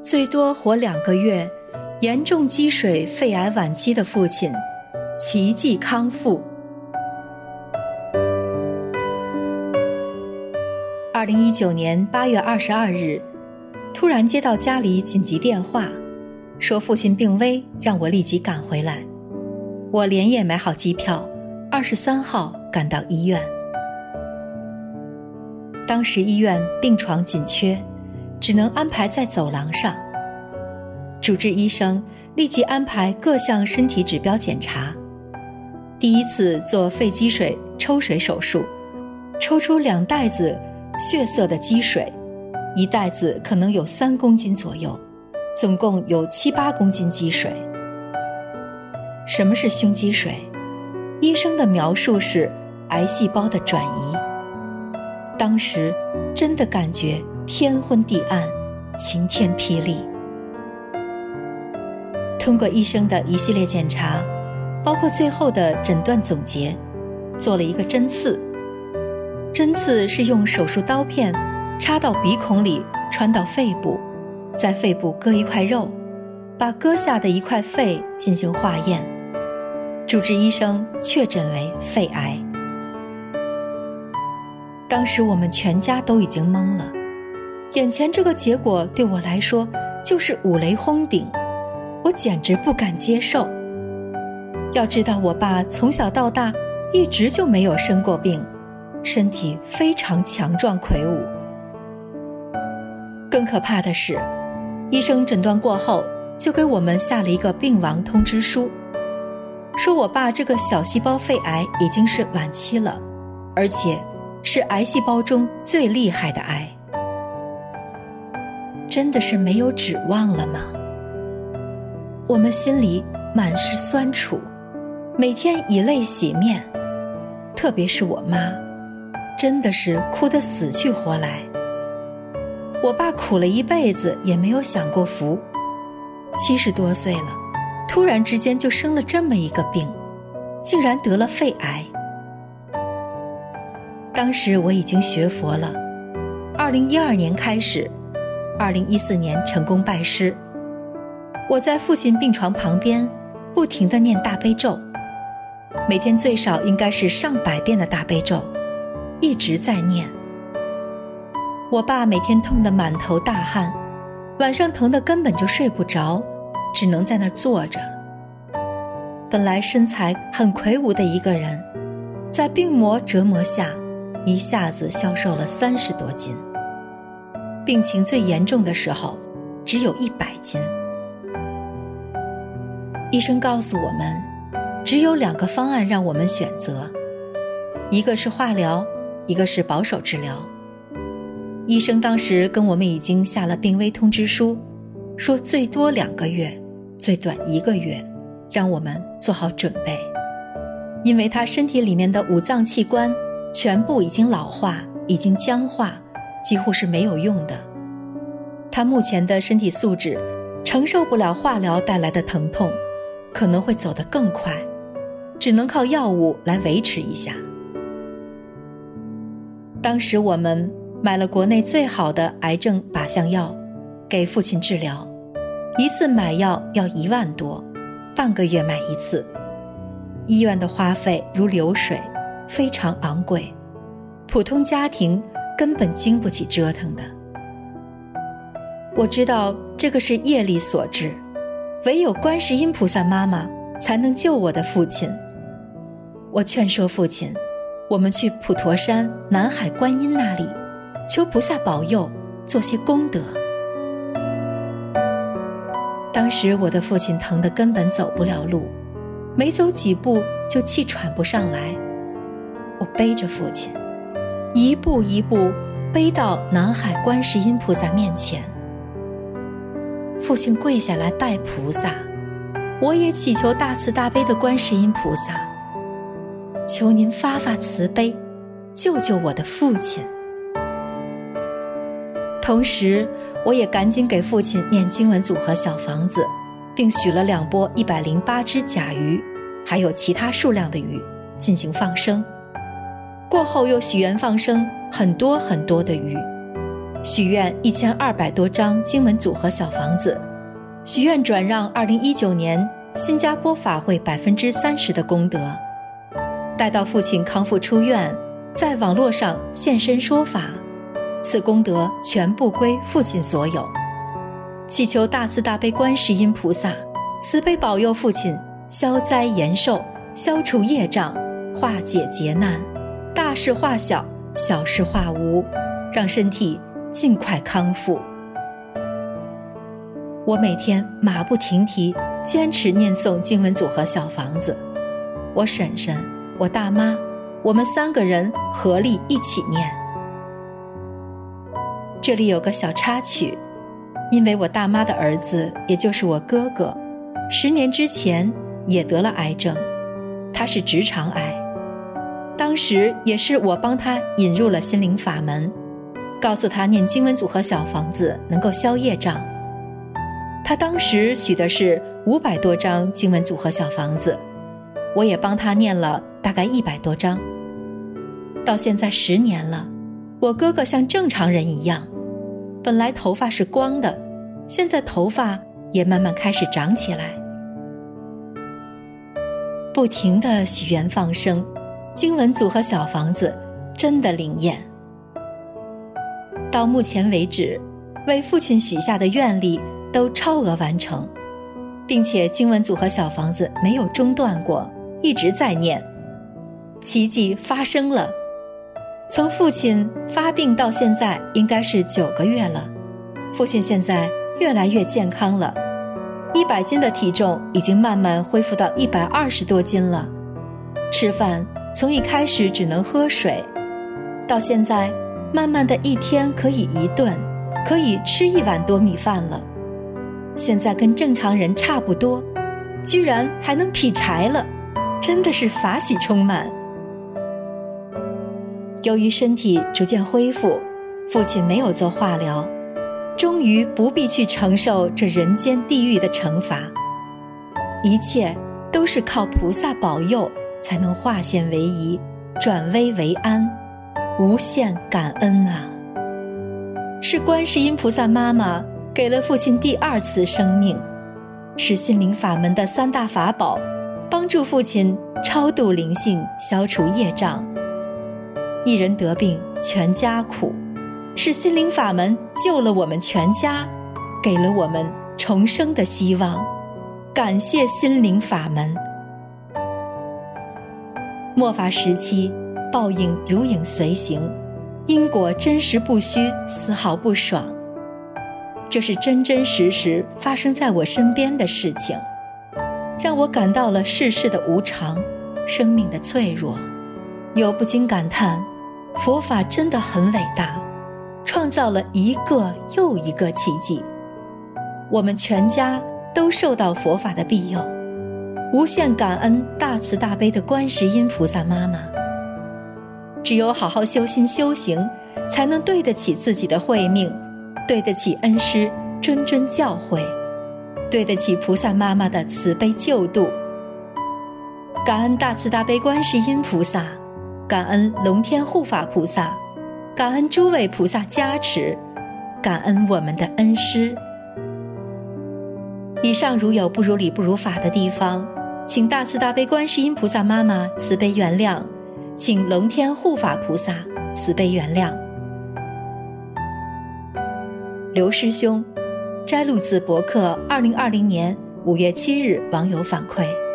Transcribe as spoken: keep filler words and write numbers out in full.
最多活两个月，严重积水肺癌晚期的父亲奇迹康复。二零一九年八月二十二日，突然接到家里紧急电话，说父亲病危，让我立即赶回来。我连夜买好机票，二十三号赶到医院。当时医院病床紧缺，只能安排在走廊上。主治医生立即安排各项身体指标检查。第一次做肺积水抽水手术，抽出两袋子血色的积水，一袋子可能有三公斤左右，总共有七八公斤积水。什么是胸积水？医生的描述是癌细胞的转移。当时真的感觉天昏地暗，晴天霹雳。通过医生的一系列检查，包括最后的诊断总结，做了一个针刺。针刺是用手术刀片插到鼻孔里，穿到肺部，在肺部割一块肉，把割下的一块肺进行化验。主治医生确诊为肺癌。当时我们全家都已经懵了，眼前这个结果对我来说就是五雷轰顶，我简直不敢接受。要知道我爸从小到大一直就没有生过病，身体非常强壮魁梧。更可怕的是，医生诊断过后就给我们下了一个病亡通知书，说我爸这个小细胞肺癌已经是晚期了，而且是癌细胞中最厉害的癌。真的是没有指望了吗？我们心里满是酸楚，每天以泪洗面，特别是我妈，真的是哭得死去活来。我爸苦了一辈子也没有享过福，七十多岁了，突然之间就生了这么一个病，竟然得了肺癌。当时我已经学佛了，二零一二年开始，二零一四年成功拜师。我在父亲病床旁边不停地念大悲咒，每天最少应该是上百遍的大悲咒，一直在念。我爸每天痛得满头大汗，晚上疼得根本就睡不着，只能在那儿坐着。本来身材很魁梧的一个人，在病魔折磨下一下子消瘦了三十多斤，病情最严重的时候只有一百斤。医生告诉我们，只有两个方案让我们选择，一个是化疗，一个是保守治疗。医生当时跟我们已经下了病危通知书，说最多两个月，最短一个月，让我们做好准备。因为他身体里面的五脏器官全部已经老化，已经僵化，几乎是没有用的。他目前的身体素质承受不了化疗带来的疼痛，可能会走得更快，只能靠药物来维持一下。当时我们买了国内最好的癌症靶向药，给父亲治疗，一次买药要一万多，半个月买一次。医院的花费如流水，非常昂贵，普通家庭根本经不起折腾的。我知道这个是业力所致，唯有观世音菩萨妈妈才能救我的父亲。我劝说父亲，我们去普陀山南海观音那里，求菩萨保佑，做些功德。当时我的父亲疼得根本走不了路，没走几步就气喘不上来。我背着父亲，一步一步背到南海观世音菩萨面前。父亲跪下来拜菩萨，我也祈求大慈大悲的观世音菩萨，求您发发慈悲，救救我的父亲。同时我也赶紧给父亲念经文组合小房子，并许了两波一百零八只甲鱼，还有其他数量的鱼进行放生。过后又许愿放生很多很多的鱼， 许愿一千二百多张经文组合小房子，许愿转让二零一九年新加坡法会百分之三十的功德。待到父亲康复出院，在网络上现身说法，此功德全部归父亲所有。祈求大慈大悲观世音菩萨慈悲保佑父亲消灾延寿，消除业障，化解劫难，大事化小，小事化无，让身体尽快康复。我每天马不停蹄坚持念诵经文组合小房子，我婶婶，我大妈，我们三个人合力一起念。这里有个小插曲，因为我大妈的儿子，也就是我哥哥，十年之前也得了癌症，他是直肠癌。当时也是我帮他引入了心灵法门，告诉他念经文组合小房子能够消业障。他当时许的是五百多张经文组合小房子，我也帮他念了大概一百多张。到现在十年了，我哥哥像正常人一样，本来头发是光的，现在头发也慢慢开始长起来。不停地许愿放生，经文组合小房子真的灵验。到目前为止，为父亲许下的愿力都超额完成，并且经文组合小房子没有中断过，一直在念。奇迹发生了，从父亲发病到现在应该是九个月了，父亲现在越来越健康了，一百斤的体重已经慢慢恢复到一百二十多斤了。吃饭从一开始只能喝水，到现在慢慢的一天可以一顿，可以吃一碗多米饭了。现在跟正常人差不多，居然还能劈柴了，真的是法喜充满。由于身体逐渐恢复，父亲没有做化疗，终于不必去承受这人间地狱的惩罚，一切都是靠菩萨保佑才能化险为夷，转危为安，无限感恩啊！是观世音菩萨妈妈给了父亲第二次生命，是心灵法门的三大法宝，帮助父亲超度灵性，消除业障。一人得病，全家苦，是心灵法门救了我们全家，给了我们重生的希望。感谢心灵法门。末法时期，报应如影随形，因果真实不虚，丝毫不爽。这是真真实实发生在我身边的事情，让我感到了世事的无常，生命的脆弱，又不禁感叹，佛法真的很伟大，创造了一个又一个奇迹。我们全家都受到佛法的庇佑，无限感恩大慈大悲的观世音菩萨妈妈。只有好好修心修行，才能对得起自己的慧命，对得起恩师谆谆教诲，对得起菩萨妈妈的慈悲救度。感恩大慈大悲观世音菩萨，感恩龙天护法菩萨，感恩诸位菩萨加持，感恩我们的恩师。以上如有不如理不如法的地方，请大慈大悲观世音菩萨妈妈慈悲原谅，请龙天护法菩萨慈悲原谅。刘师兄，摘录自博客二零二零年五月七日网友反馈。